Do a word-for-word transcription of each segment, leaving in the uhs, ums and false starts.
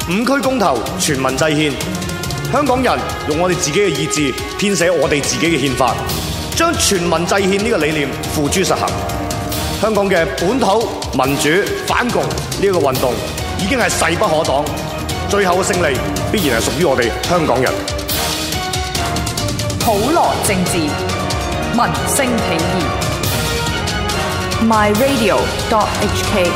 五區公投，全民制憲，香港人用我哋自己嘅意志編寫我哋自己嘅憲法，將全民制憲呢個理念付諸實行。香港嘅本土民主反共呢個運動已經係勢不可擋，最後嘅勝利必然係屬於我哋香港人。 普羅政治，民聲起義。My Radio dot H K。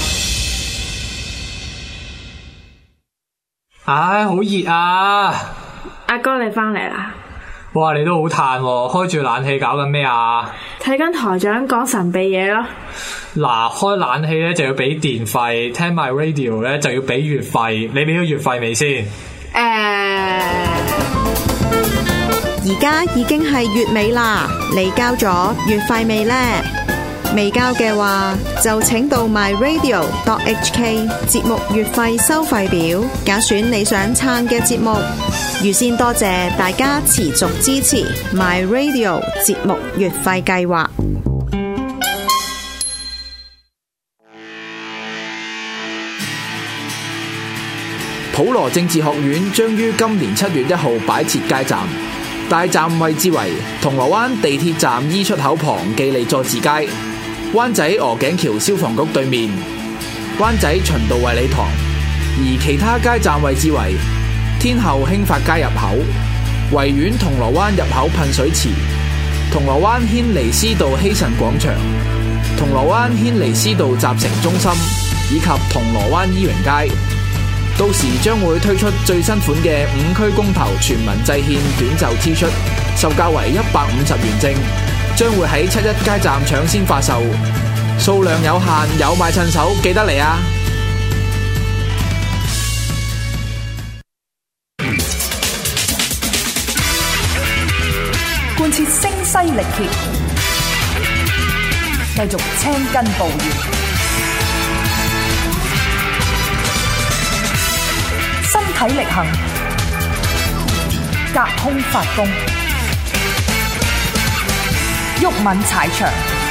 唉，好熱啊！ 阿哥你翻嚟啦！ 哇，你都好嘆喎，開住冷氣搞緊咩啊？ 睇緊台長講神秘嘢咯。 嗱，開冷氣咧就要俾電費，聽 My Radio 咧就要俾月費。你俾咗月費未先？誒、 呃， 而家已經係月尾啦，你交咗月費未呢？未交嘅話，就請到 My Radio dot H K 節目月費收費表，揀選你想撐嘅節目。預先多謝大家持續支持 My Radio 節目月費計劃。 普羅政治學院將於今年七月一號擺設街站，大站位置為銅鑼灣地鐵站 E 出口旁記利佐治街、灣仔鵝頸橋消防局對面、灣仔循道衛理堂，而其他街站位置為天后興發街入口、維園銅鑼灣入口噴水池、銅鑼灣軒尼詩道希慎廣場、銅鑼灣軒尼詩道集成中心以及銅鑼灣伊榮街。到時將會推出最新款嘅五區公投全民制憲短袖 T 恤，售價為一百五十元正，將會喺七一街站搶先發售，數量有限，有買趁手，記得嚟啊！ 貫徹聲嘶力竭，繼續青筋暴現，身體力行，隔空發功，毓民踩場。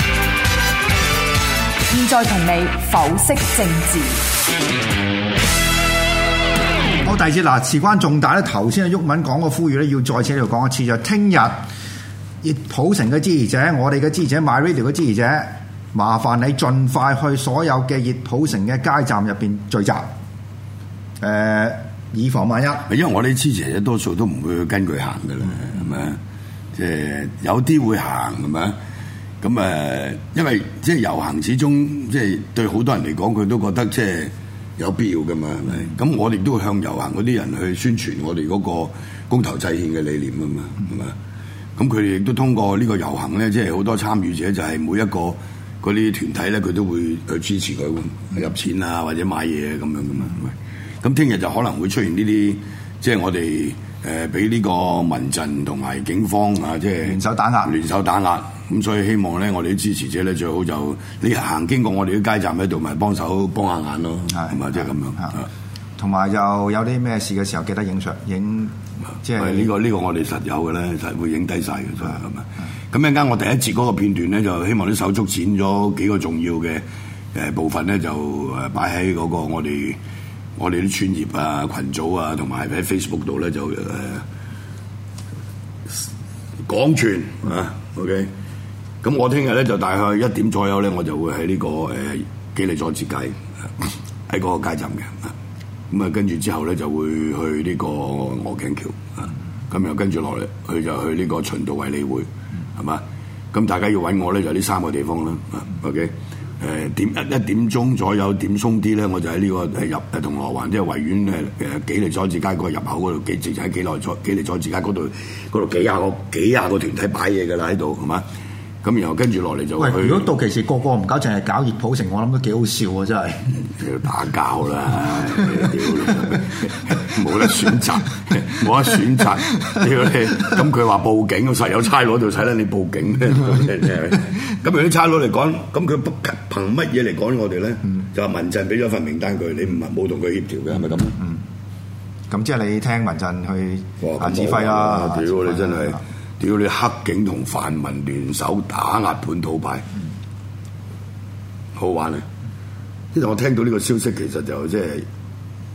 現在同你剖析政治。 好，第二節嗱，事關重大咧。頭先阿毓民講個呼籲咧，要再次喺度講一次，就聽日熱普城嘅支持者，我哋嘅支持者 My Radio 嘅支持者，麻煩你盡快去所有嘅熱普城嘅街站入邊聚集。誒、呃，以防萬一。 因為我哋支持者多數都唔會去跟佢行嘅啦，係咪、嗯？即係有啲會行，係咪？咁誒、呃，因為即係遊行，始終即係對好多人嚟講，佢都覺得即係有必要㗎嘛，係咪？咁、嗯、我哋都會向遊行嗰啲人去宣傳我哋嗰個公投制憲嘅理念啊嘛，係咪？咁佢哋亦都通過呢個遊行咧，即係好多參與者就係每一個嗰啲團體咧，佢都會去支持佢入錢啊，或者買嘢咁樣㗎嘛，係咪？咁聽日就可能會出現呢啲，即係我哋誒俾呢個民陣同埋警方啊，即係聯手打壓，聯手打壓。咁所以希望咧，我哋啲支持者咧最好就你行經過我哋啲街站喺度，咪幫手幫下眼咯，係咪即係咁樣？ 同埋又有啲咩事嘅時候，記得影相影，即係呢個呢個我哋實有嘅咧，實會影低晒嘅，真係咁啊！咁一陣間我第一節嗰個片段咧，就希望啲手足剪咗幾個重要嘅誒部分咧，就誒擺喺嗰個我哋。我哋啲專頁啊、群組啊，同埋喺 Facebook 度咧就誒廣傳啊 ，OK。咁我聽日咧就大概一點左右咧，我就會喺呢、這個誒紀利佐治街喺嗰個街站嘅。咁啊，跟住之後咧就會去呢個鵝頸橋啊，咁又跟住落嚟，佢就去呢個循道衛理會，係嘛？咁大家要揾我咧就呢三個地方啦，啊 ，OK。誒點一一點鐘左右點鬆啲咧，我就喺呢、這個誒入誒銅鑼灣即係維園誒誒紀利佐治街嗰個入口嗰度，幾直就喺紀利佐紀利佐治街嗰度嗰度幾廿個幾廿個團體擺嘢㗎啦喺度，係嘛？咁然後跟住落嚟就喂，如果到期時個個唔搞，淨係搞熱普城，我諗都幾好笑啊！真係要打交啦，冇得選擇，冇得選擇。屌你！咁佢話報警，實有差佬度睇啦，你報警咧？咁如果啲差佬嚟講，咁佢憑乜嘢嚟講我哋咧？嗯、就話民陣俾咗份名單佢，你唔係冇同佢協調嘅，係咪咁？ 嗯。咁即係你聽民陣去啊指揮啦！ 屌你真係！屌你黑警同泛民聯手打壓本土派，嗯、好玩啊！因為我聽到呢個消息，其實就即係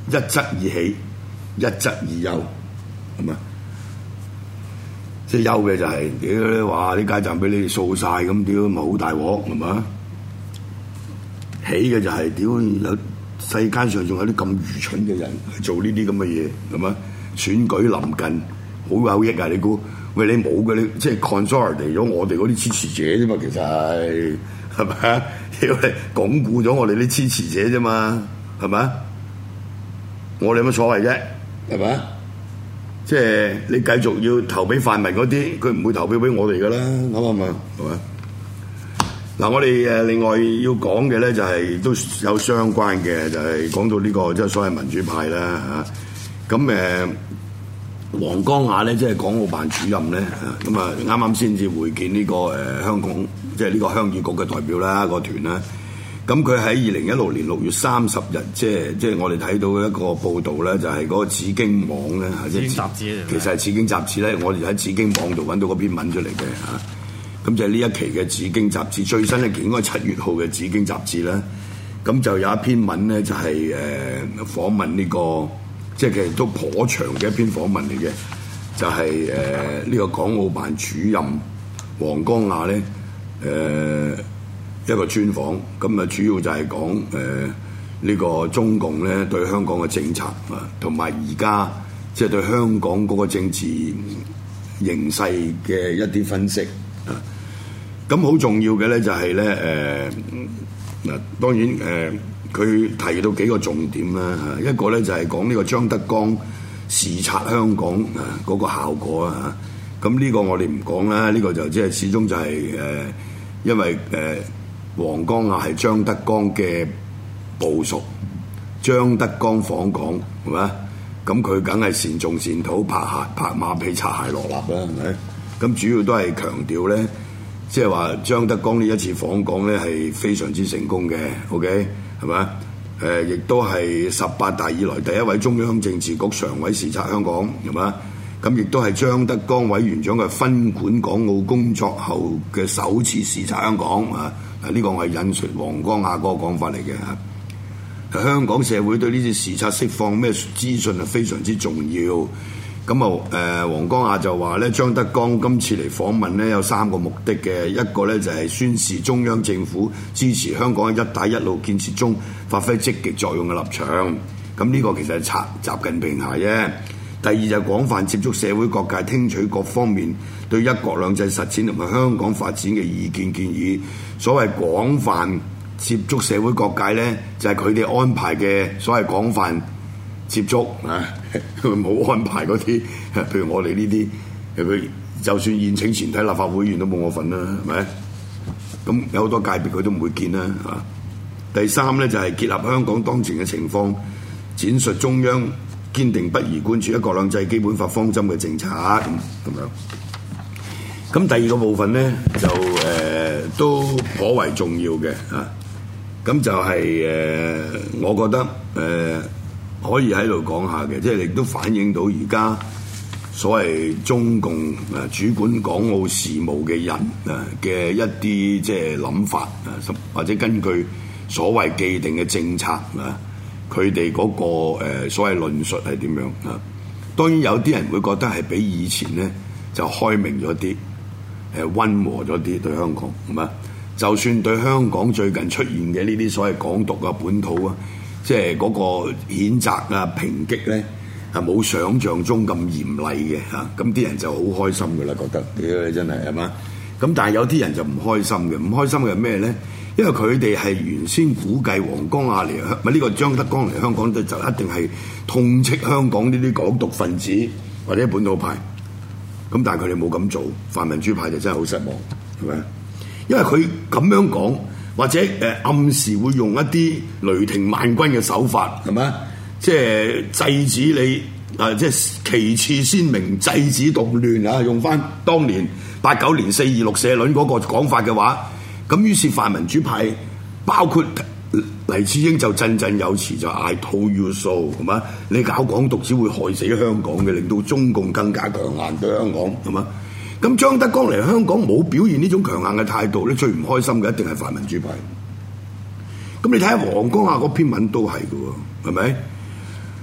一則以喜，一則以憂，係咪？即係憂嘅就係屌，哇！啲街站俾你哋掃晒咁，屌咪好大鑊，係嘛？喜嘅就係屌有世間上仲有啲咁愚蠢嘅人去做呢啲咁嘅嘢，係嘛？選舉臨近，好有益啊！你估？喂，你冇嘅，你即係 consolidate 咗我哋嗰啲支持者啫嘛，其實係係咪啊？因為鞏固咗我哋啲支持者啫嘛，係咪啊？我哋有乜所謂啫？係咪啊？即係你繼續要投俾泛民嗰啲，佢唔會投票俾我哋噶啦，啱唔啱啊？係咪？嗱，我哋誒另外要講嘅咧就係都有相關嘅，就係講到呢個即係所謂民主派啦嚇。咁誒。黃江亞咧，即係港澳辦主任咧，咁啊啱啱先至會見呢、這個誒、呃、香港，即係呢個鄉議局嘅代表啦，個團啦。咁佢喺二零一六年六月三十日，即係即係我哋睇到一個報導咧，就係、是、嗰個紫荊網咧， 紫荊雜誌其實係紫荊雜誌咧，我哋喺紫荊網度揾到嗰篇文出嚟嘅嚇。咁就係呢一期嘅紫荊雜誌最新一期應該係七月號嘅紫荊雜誌啦。咁就有一篇文咧，就係、是、誒、呃、訪問呢、這個。即係其實都頗長嘅一篇訪問嚟嘅，就係誒呢個港澳辦主任黃江亞咧誒一個專訪，咁啊主要就係講誒呢個中共咧對香港嘅政策啊，同埋而家即係對香港嗰個政治形勢嘅一啲分析啊。咁好重要嘅咧就係咧誒嗱，當然誒。呃佢提到幾個重點啦嚇，一個咧就係講呢個張德江視察香港啊嗰個效果啊嚇，咁呢個我哋唔講啦，呢、這個就即係始終就係、是、誒、呃，因為誒、呃、黃江亞係張德江嘅部屬，張德江訪港係咪？咁佢梗係善頌善禱，拍鞋拍馬屁，擦鞋落立啦，係咪？咁主要都係強調咧，即係話張德江呢一次訪港咧係非常之成功嘅 ，OK。係咪？誒，亦、呃、都係十八大以來第一位中央政治局常委視察香港，係咪？咁亦都係張德江委員長嘅分管港澳工作後嘅首次視察香港啊！嗱，呢個我係引述黃江亞嗰個講法嚟嘅嚇。香港社會對呢次視察釋放咩資訊係非常之重要。咁啊誒，黃江亞就話咧，張德江今次嚟訪問咧有三個目的嘅，一個咧就係宣示中央政府支持香港喺一帶一路建設中發揮積極作用嘅立場。咁呢個其實係習習近平下啫。第二就係廣泛接觸社會各界，聽取各方面對一國兩制實踐同埋香港發展嘅意見建議。所謂廣泛接觸社會各界咧，就係佢哋安排嘅所謂廣泛接觸啊，佢冇安排嗰啲，譬如我哋呢啲，佢就算宴請全體立法會議員都冇我份啦，係咪？咁有好多界別佢都唔會見啦，啊！第三咧就係、是、結合香港當前嘅情況，展述中央堅定不移貫徹一國兩制基本法方針嘅政策咁咁樣。咁第二個部分咧就誒、呃、都頗為重要嘅啊！咁就係、是、誒、呃，我覺得誒。呃可以喺度講下嘅，即係亦都反映到而家所謂中共誒主管港澳事務嘅人啊嘅一啲即係諗法啊，或者根據所謂既定嘅政策啊，佢哋嗰個誒所謂論述係點樣啊？當然有啲人會覺得係比以前咧就開明咗啲，誒溫和咗啲對香港，係嘛？就算對香港最近出現嘅呢啲所謂港獨啊、本土啊，即係嗰個譴責啊、抨擊咧，係冇想像中咁嚴厲嘅嚇，咁啲人就好開心㗎啦，覺得屌真係係嘛？咁但係有啲人就唔開心嘅，唔開心嘅係咩咧？因為佢哋係原先估計黃江亞嚟香，咪呢個張德江嚟香港就一定係痛斥香港呢啲港獨分子或者本土派，咁但係佢哋冇咁做，泛民主派就真係好失望，係咪？因為佢咁樣講。或者誒、呃、暗示會用一啲雷霆萬鈞嘅手法，係咪？即係制止你啊、呃！即係旗幟鮮明，制止動亂啊！用翻當年八九年四二六社論嗰個講法嘅話，咁於是泛民主派包括黎智英就振振有詞，就 I told you so， 係嘛？你搞港獨只會害死香港嘅，令到中共更加強硬對香港，係嘛？咁張德江嚟香港冇表現呢種強硬嘅態度咧，最唔開心嘅一定係泛民主派。咁你睇下黃江亞嗰篇文都係嘅喎，係咪？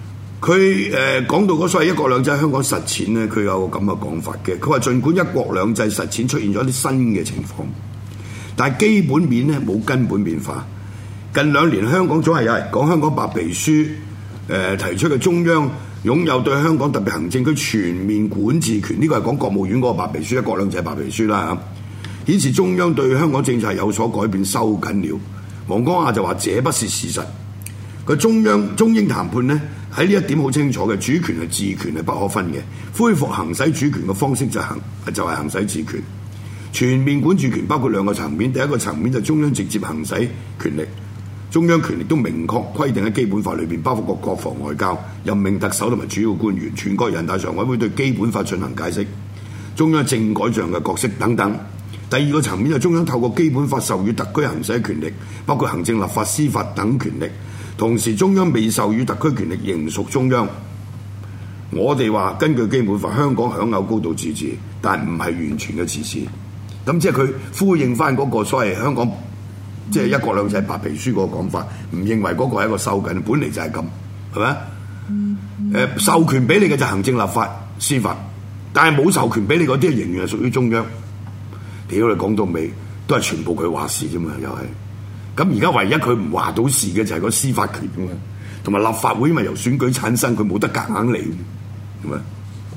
佢誒講到嗰所謂一國兩制香港實踐咧，佢有個咁嘅講法嘅。佢話儘管一國兩制實踐出現咗啲新嘅情況，但係基本面咧冇根本變化。近兩年香港總係有人講香港白皮書誒、呃、提出嘅中央擁有對香港特別行政區全面管治權，呢個係講國務院嗰個白皮書，一國兩制白皮書啦嚇，顯示中央對香港政策係有所改變收緊了。黃光亞就話這不是事實。個中央中英談判呢，喺呢一點好清楚嘅，主權係治權係不可分嘅，恢復行使主權嘅方式就係行就係行使治權。全面管治權包括兩個層面，第一個層面就中央直接行使權力。中央權力都明確規定喺基本法裏邊，包括個國防外交、任命特首同埋主要官員、全國人大常委會對基本法進行解釋、中央政改上嘅角色等等。第二個層面就中央透過基本法授予特區行使權力，包括行政、立法、司法等權力。同時中央未授予特區權力，仍屬中央。我哋話根據基本法，香港享有高度自治，但唔係完全嘅自治。咁即係佢呼應翻嗰個所謂香港。即係一國兩制白皮書嗰個講法，唔認為嗰個係一個收緊，本嚟就係咁，係咪？誒、呃、授權俾你嘅就行政、立法、司法，但係冇授權俾你嗰啲，仍然係屬於中央。屌你講到尾，都係全部佢話事啫嘛，又係。咁而家唯一佢唔話到事嘅就係個司法權啊嘛，同埋立法會因為由選舉產生，佢冇得夾硬嚟，係咪？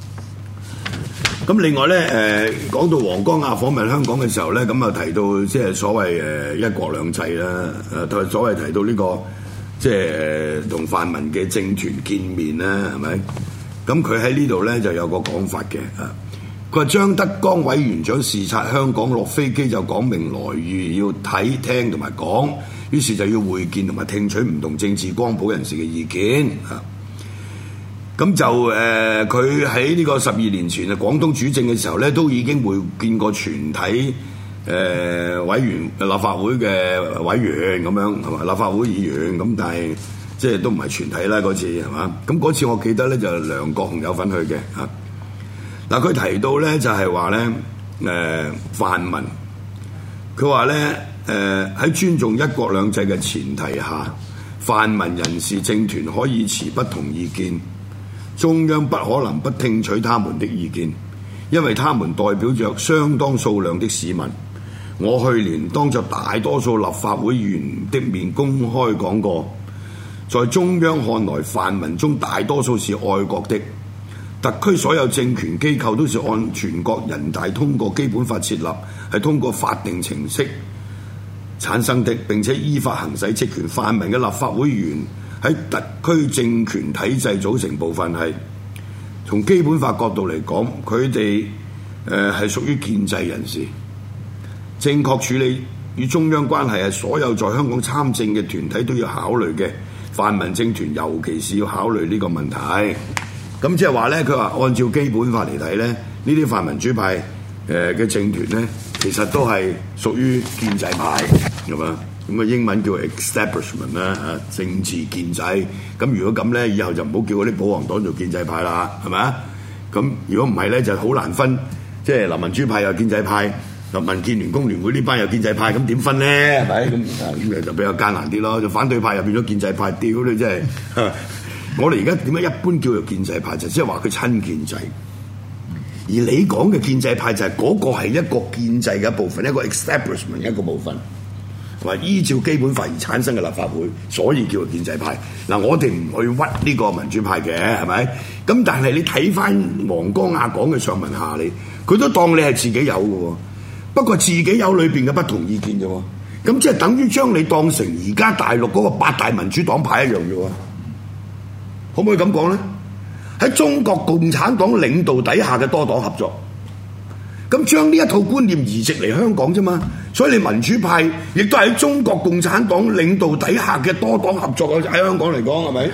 咁另外咧，誒、呃、講到黃光亞訪問香港嘅時候咧，咁啊提到即係所謂誒一國兩制啦，誒同埋所謂提到呢、這個即係誒同泛民嘅政團見面啦，係咪？咁佢喺呢度咧就有個講法嘅，啊，佢話張德江委員長視察香港落飛機就講明來意，要睇聽同埋講，於是就要會見同埋聽取唔同政治光譜人士嘅意見啊。咁就誒，佢喺呢個十二年前啊，廣東主政嘅時候咧，都已經會見過全體誒、呃、委員、立法會嘅委員咁樣，係嘛？立法會議員咁，但係即係都唔係全體啦嗰次係嘛？咁嗰次我記得咧就梁國雄有份去嘅嚇。嗱，佢提到咧就係話咧誒泛民，佢話咧誒喺尊重一國兩制嘅前提下，泛民人士政團可以持不同意見。中央不可能不聽取他們的意見，因為他們代表着相當數量的市民。我去年當着大多數立法會議員的面公開講過，在中央看來，泛民中大多數是愛國的。特區所有政權機構都是按全國人大通過基本法設立，係通過法定程式產生的，並且依法行使職權。泛民嘅立法會議員喺特區政權體制組成部分係，從基本法角度嚟講，佢哋誒係屬於建制人士，正確處理與中央關係係所有在香港參政嘅團體都要考慮嘅。泛民政團尤其是要考慮呢個問題。咁即係話咧，佢話按照基本法嚟睇咧，呢啲泛民主派誒嘅政團咧，其實都係屬於建制派，係嘛？咁啊英文叫 establishment 啦，啊政治建制。咁如果咁咧，以後就唔好叫嗰啲保皇黨做建制派啦，係咪啊？咁如果唔係咧，就好難分，即係嗱民主派又建制派，嗱民建聯、工聯會呢班又建制派，咁點分咧？係咪？咁啊咁就比較艱難啲咯。就反對派又變咗建制派，屌你真係！我哋而家點解一般叫做建制派，就即係話佢親建制。而你講嘅建制派就係嗰個係一個建制嘅一部分，一個 establishment 一個部分。同埋依照基本法而產生嘅立法會，所以叫做建制派。嗱，我哋唔去屈呢個民主派嘅，係咪？咁但係你睇翻黃光亞講嘅上文下理，佢都當你係自己有嘅喎。不過自己有裏邊嘅不同意見啫喎。咁即係等於將你當成而家大陸嗰個八大民主黨派一樣啫喎。可唔可以咁講咧？喺中國共產黨領導底下嘅多黨合作。咁將呢一套觀念移植嚟香港啫嘛，所以你民主派亦都係喺中國共產黨領導底下嘅多黨合作喺香港嚟講係咪？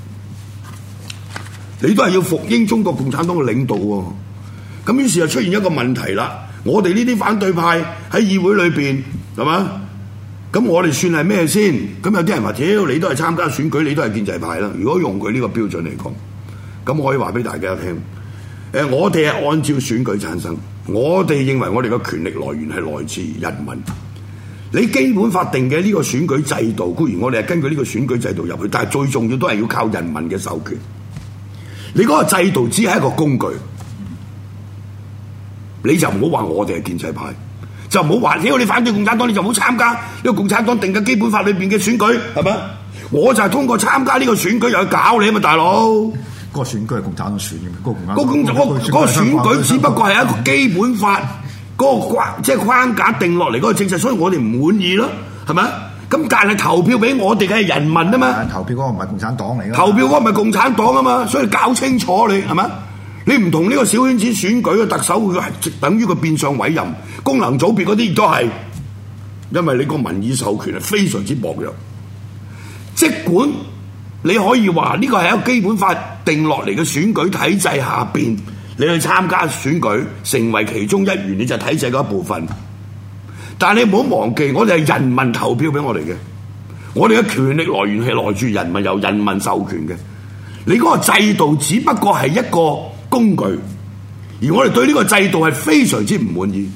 你都係要服膺中國共產黨嘅領導喎。咁於是就出現一個問題啦。我哋呢啲反對派喺議會裏邊係嘛？咁我哋算係咩先？咁有啲人話：屌，你都係參加選舉，你都係建制派啦。如果用佢呢個標準嚟講，咁我可以話俾大家聽。誒，我哋係按照選舉產生。我哋認為我哋嘅權力來源係來自人民。你基本法定嘅呢個選舉制度，固然我哋係根據呢個選舉制度入去，但係最重要都係要靠人民嘅授權。 你嗰個制度只係一個工具，你就唔好話我哋係建制派，就唔好話屌你反對共產黨，你就唔好參加呢個共產黨定嘅基本法裏邊嘅選舉，係咪？我就係通過參加呢個選舉又去搞你啊嘛，大佬！ 個選舉係共產黨選嘅，個共產嗰個嗰嗰個選舉只不過係一個基本法嗰個框，即係框架定落嚟嗰個政策，所以我哋唔滿意咯，係咪？咁但係投票俾我哋嘅係人民啊嘛， 投票嗰個唔係共產黨嚟嘅， 投票嗰個唔係共產黨啊嘛，所以搞清楚你係咪？你唔同呢個小圈子選舉嘅特首，佢係等於個變相委任，功能組別嗰啲亦都係，因為你個民意授權係非常之薄弱。即管你可以話呢個係一個基本法定落嚟嘅選舉體制下邊，你去參加選舉，成為其中一員，你就體制嗰一部分。但係你唔好忘記，我哋係人民投票俾我哋嘅，我哋嘅權力來源係來自人民，由人民授權嘅。你嗰個制度只不過係一個工具，而我哋對呢個制度係非常之唔滿意。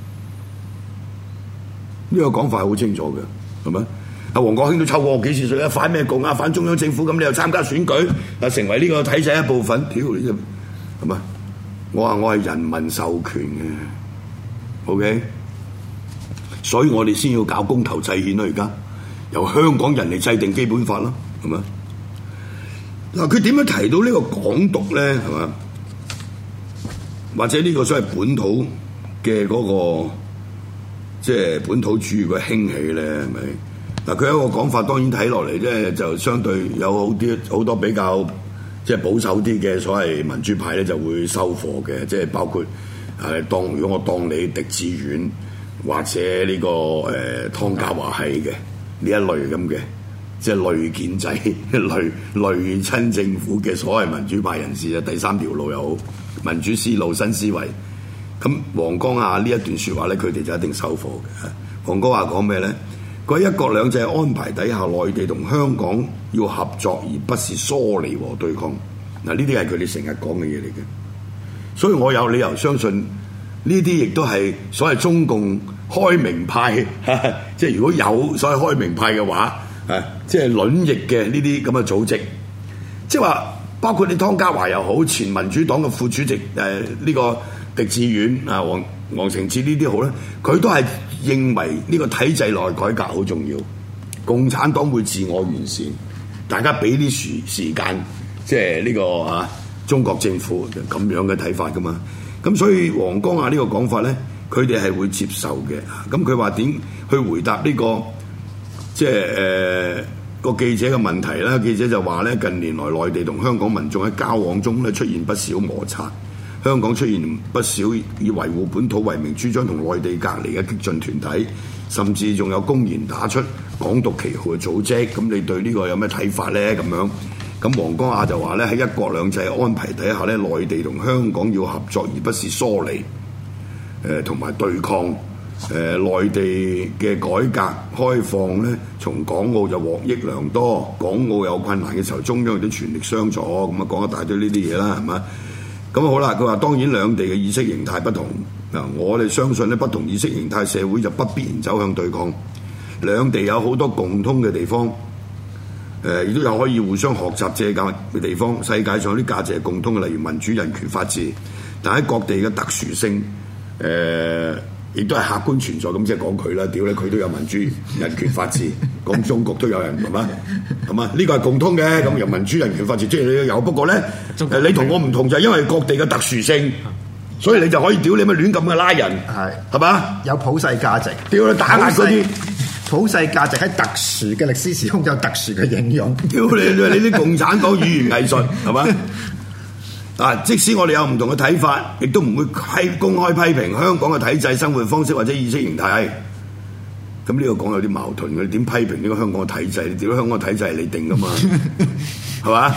呢、這個講法係好清楚嘅，係咪？阿黃國興都抽過我幾次水啊！反咩共啊？反中央政府咁，你又參加選舉啊？成為呢個體制一部分，屌你啫！係咪？我話我係人民授權嘅 ，OK。所以我哋先要搞公投制憲咯，而家由香港人嚟制定基本法咯，係咪？嗱，佢點樣提到呢個港獨咧？係嘛？或者呢個所謂本土嘅嗰個即係本土主義嘅興起咧，係咪？嗱，佢有一個講法，當然睇落嚟咧就相對有好啲好多比較即係保守啲嘅所謂民主派咧就會收貨嘅，即係包括誒當如果我當你狄志遠或者呢、這個誒、呃、湯家驊係嘅呢一類咁嘅，即係類建制、類類親政府嘅所謂民主派人士啊，第三條路又好，民主思路、新思維。咁黃江亞呢一段説話咧，佢哋就一定收貨嘅。黃江亞講咩咧？佢一國兩制安排底下，內地同香港要合作，而不是疏離和對抗。嗱，呢啲係佢哋成日講嘅嘢嚟嘅，所以我有理由相信呢啲亦都係所謂中共開明派，哈哈即係如果有所謂開明派嘅話，啊，即係卵翼嘅呢啲咁嘅組織，即係話包括你湯家驊又好，前民主黨嘅副主席誒呢、呃這個狄志遠啊、黃黃成智呢啲好咧，佢都係認為呢個體制內改革好重要，共產黨會自我完善，大家俾啲時時間，即係呢個啊中國政府咁樣嘅睇法噶嘛。咁所以黃江亞呢個講法咧，佢哋係會接受嘅。咁佢話點去回答呢、這個即係誒、呃、個記者嘅問題啦？記者就話咧，近年來內地同香港民眾喺交往中咧出現不少摩擦。香港出現不少以維護本土為名主張同內地隔離嘅激進團體，甚至仲有公然打出港獨旗號嘅組織。咁你對呢個有咩睇法呢？咁樣咁黃江亞就話咧，喺一國兩制安排底下咧，內地同香港要合作，而不是疏離。誒同埋對抗。誒、呃、內地嘅改革開放咧，從港澳就獲益良多。港澳有困難嘅時候，中央亦都全力相助。咁啊講一大堆呢啲嘢啦，係嘛？咁好啦，佢話當然兩地嘅意識形態不同嗱，我哋相信咧，不同意識形態社會就不必然走向對抗。兩地有好多共通嘅地方，誒、呃、亦都有可以互相學習借鑑嘅地方。世界上啲價值係共通嘅，例如民主、人權、法治，但喺各地嘅特殊性，誒、呃、亦都係客觀存在。咁即係講佢啦，屌咧，佢都有民主、人權、法治，講中國都有人係嘛？係嘛？呢個係共通嘅，咁由民主、人權、法治，即係你有。不過咧，誒你同我唔同就係因為各地嘅特殊性，所以你就可以屌你乜亂咁嘅拉人，係係嘛？ 有普世價值， 屌你打壓嗰啲普世價值喺特殊嘅歷史時空有特殊嘅應用。 屌你你啲共產黨語言藝術係嘛？啊！即使我哋有唔同嘅睇法，亦都唔會批公開批評香港嘅體制、生活方式或者意識形態。咁呢個講有啲矛盾嘅，你點批評呢個香港嘅體制？你點解香港嘅體制係你定㗎嘛？係嘛？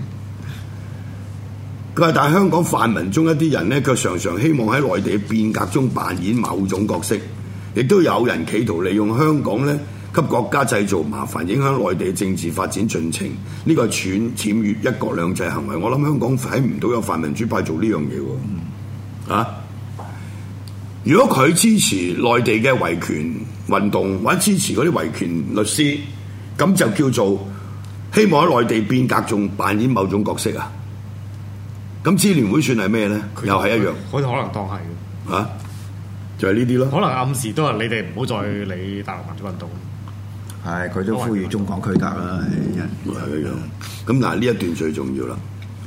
佢話：但係香港泛民中一啲人咧，卻常常希望喺內地嘅變革中扮演某種角色，亦都有人企圖利用香港咧，給國家製造麻煩，影響內地政治發展進程。呢個係僭僭越一國兩制行為。我諗香港睇唔到有泛民主派做呢樣嘢喎。啊！如果佢支持內地嘅維權運動，或者支持嗰啲維權律師，咁就叫做希望喺內地變革中扮演某種角色啊！ 咁支聯會算係咩咧？又係一樣， 佢可能當係嘅嚇，就係呢啲咯。 可能暗示都係你哋唔好再理大陸民主運動。 係，佢都呼籲中港區隔啦，係係一樣。咁嗱，呢一段最重要啦。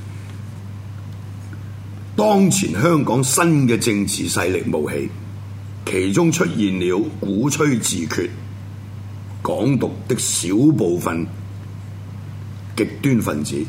當前香港新嘅政治勢力冒起，其中出現了鼓吹自決、港獨的小部分極端分子。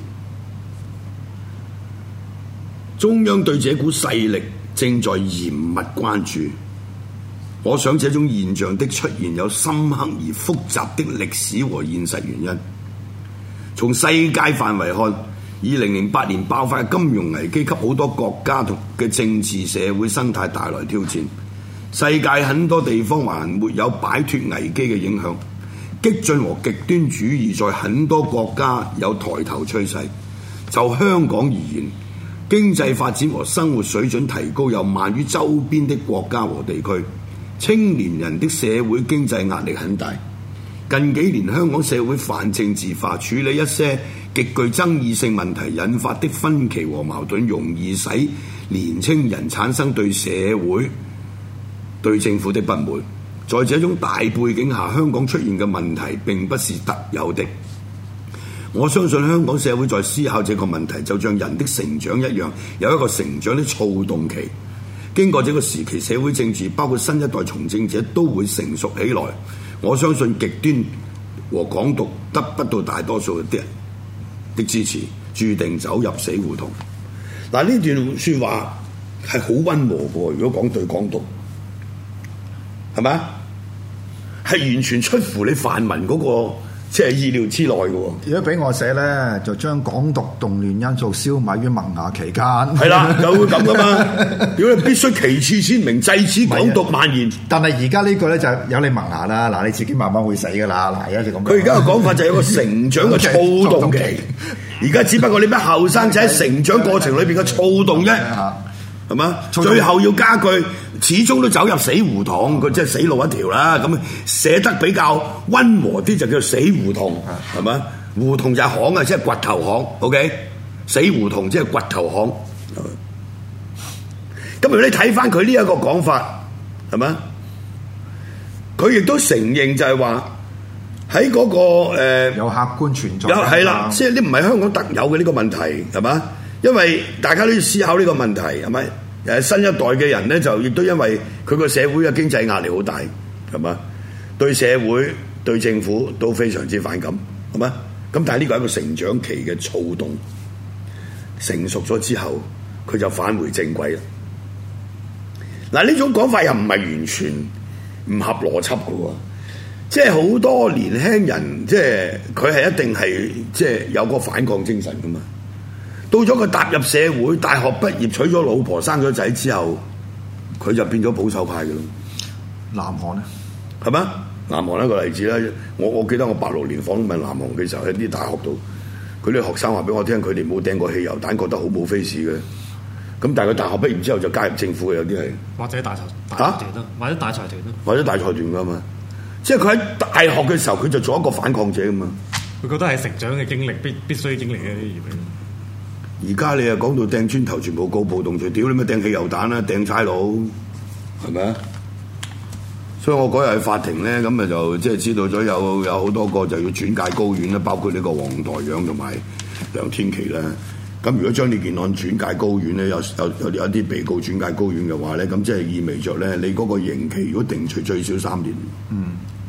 中央對這股勢力正在嚴密關注。我想這種現象的出現有深刻而複雜的歷史和現實原因。從世界範圍看，二零零八年爆發嘅金融危機給好多國家同嘅政治社會生態帶來挑戰。世界很多地方還沒有擺脫危機嘅影響，激進和極端主義在很多國家有抬頭趨勢。就香港而言，經濟發展和生活水準提高有慢於周邊的國家和地區。青年人的社會經濟壓力很大。近幾年香港社會泛政治化，處理一些極具爭議性問題引發的分歧和矛盾，容易使年青人產生對社會、對政府的不滿。在這種大背景下，香港出現嘅問題並不是特有的。我相信香港社會在思考這個問題，就像人的成長一樣，有一個成長的躁動期。經過這個時期，社會政治包括新一代從政者都會成熟起來。我相信極端和港獨得不到大多數的人的支持，注定走入死胡同。嗱，呢段説話係好溫和嘅。如果講對港獨，係咪啊？係完全出乎你泛民嗰個即係意料之內嘅。 如果俾我寫咧，就將港獨動亂因素消弭於萌芽期間。 係啦，就會咁噶嘛。如果你必須旗幟鮮明，制止港獨蔓延。 但係而家呢個咧就有你萌芽啦。嗱，你自己慢慢會死噶啦。嗱，而家就咁。 佢而家嘅講法就係有個成長嘅躁動期。而家只不過你咩後生仔喺成長過程裏邊嘅躁動啫。係嘛？最後要加句，始終都走入死胡同，佢即係死路一條啦。咁寫得比較溫和啲就叫死胡同，係嘛？胡同就係巷啊，即係掘頭巷。OK， 死胡同即係掘頭巷。咁如果你睇翻佢呢一個講法，係嘛？佢亦都承認就係話喺嗰個誒、呃、 有客觀存在， 有係啦，即係呢唔係香港特有嘅呢個問題，係嘛？因為大家都要思考呢個問題，係咪？誒新一代嘅人咧，就亦都因為佢個社會嘅經濟壓力好大，係嘛？對社會、對政府都非常之反感，係嘛？咁但係呢個係一個成長期嘅躁動，成熟咗之後，佢就返回正軌啦。嗱，呢種講法又唔係完全唔合邏輯嘅喎，即係好多年輕人，即係佢係一定係即係有個反抗精神噶嘛。到咗佢踏入社會，大學畢業娶咗老婆生咗仔之後，佢就變咗保守派嘅咯。 南韓咧， 係咪？南韓一個例子啦。我我記得我八六年訪問南韓嘅時候，喺啲大學度，佢啲學生話俾我聽，佢哋冇掟過汽油彈，覺得好冇 face 嘅。咁但係佢大學畢業之後就加入政府嘅，有啲係或者大財大財團咯，或者大財團咯， 或者大財團噶嘛。即係佢喺大學嘅時候，佢就做一個反抗者噶嘛。 佢覺得係成長嘅經歷，必必須經歷嘅啲嘢。 而家你又講到掟磚頭，全部告暴動罪，屌你咪掟汽油彈啦，掟差佬，係咪啊？所以我嗰日去法庭咧，咁咪就即係知道咗有有好多個就要轉介高院啦，包括呢個黃台仰同埋梁天琦啦。咁如果將呢件案轉介高院咧，有有有有啲被告轉介高院嘅話咧，咁即係意味着咧，你嗰個刑期如果定除最少三年，嗯，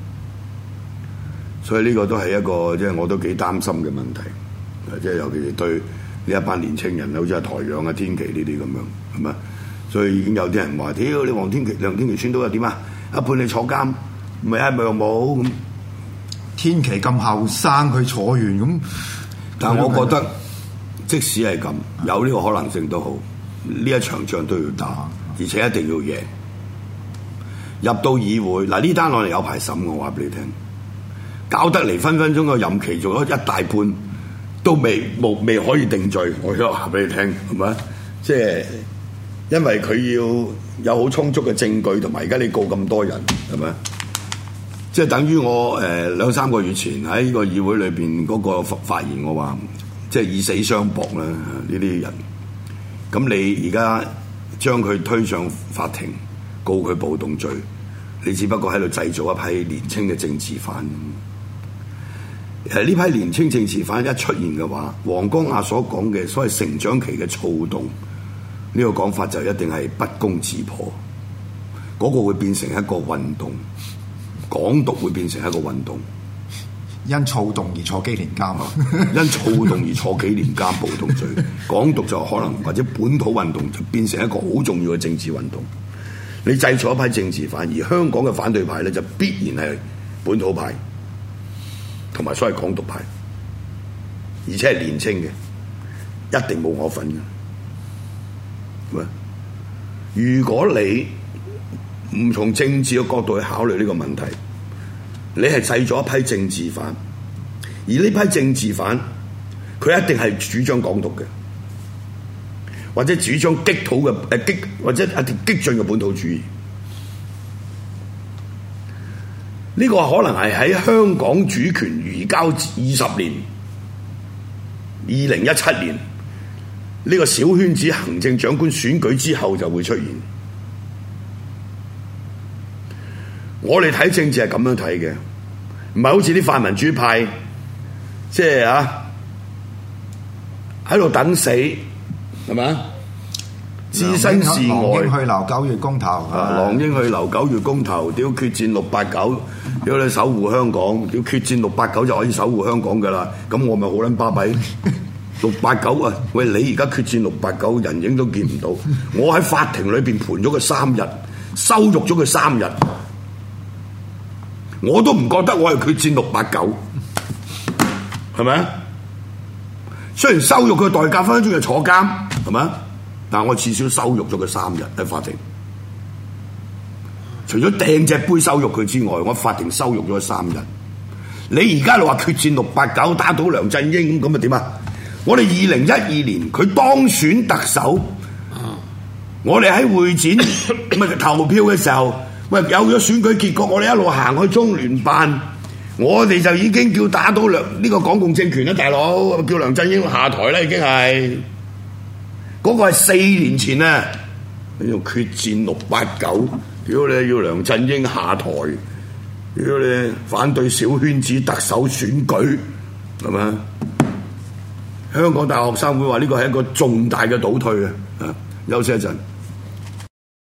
所以呢個都係一個即係我都幾擔心嘅問題，即係尤其是對呢一班年青人，好似係台仰啊、天琦呢啲咁樣，係咪？所以已經有啲人話：屌你黃天琦、梁天琦算到又點啊？一判你坐監，唔係係咪又冇咁？ 天琦咁後生，佢坐完咁， 但係我覺得，即使係咁，有呢個可能性都好，呢一場仗都要打，而且一定要贏。入到議會嗱，呢單案係有排審，我話俾你聽，搞得嚟分分鐘個任期做咗一大半。都未冇未可以定罪，我而家話俾你聽，係咪？即係因為佢要有好充足嘅證據，同埋而家你告咁多人，係咪？即係等於我誒兩、呃、三個月前喺呢個議會裏邊嗰個發言，我話即係以死相搏啦，呢啲人咁你而家將佢推上法庭告佢暴動罪，你只不過喺度製造一批年青嘅政治犯。誒，呢批年青政治犯一出現嘅話，黃光亞所講嘅所謂成長期嘅躁動，呢、這個講法就一定係不攻自破，嗰、那個會變成一個運動，港獨會變成一個運動。 因躁動而坐幾年監啊！ 因躁動而坐幾年監，暴動罪，港獨就可能或者本土運動就變成一個好重要嘅政治運動。你製造一批政治犯，而香港嘅反對派咧就必然係本土派，同埋所謂港獨派，而且係年青嘅，一定冇我份嘅。喂，如果你唔從政治嘅角度去考慮呢個問題，你係製咗一批政治犯，而呢批政治犯佢一定係主張港獨嘅，或者主張激土嘅誒激或者一啲激進嘅本土主義。呢、這個可能係喺香港主權移交二十年，二零一七年呢、這個小圈子行政長官選舉之後就會出現。我哋睇政治係咁樣睇嘅，唔係好似啲泛民主派，即係啊喺度等死，係咪？置身事外。 狼英去留九月公投， 啊！狼英去留九月公投，屌決戰六八九，屌你守護香港，屌決戰六八九就可以守護香港噶啦。咁我咪好撚巴閉。六八九啊！喂，你而家決戰六八九，人影都見唔到。我喺法庭裏邊盤咗佢三日，羞辱咗佢三日。我都唔覺得我係決戰六八九，係咪啊？雖然羞辱佢嘅代價分分鐘就坐監，係咪啊？但係我至少羞辱咗佢三日喺法庭。除咗掟隻杯羞辱佢之外，我法庭羞辱咗佢三日。你而家就話決戰六八九打倒梁振英咁啊點啊？我哋二零一二年佢當選特首，我哋喺會展咪投票嘅時候。喂，有咗選舉結果，我哋一路行去中聯辦，我哋就已經叫打倒梁呢個港共政權啦，大佬叫梁振英下台啦，已經係嗰、那個係四年前啊！你用決戰六八九，屌你要梁振英下台，屌你反對小圈子特首選舉，係咪？香港大學生會話呢個係一個重大嘅倒退啊！休息一陣。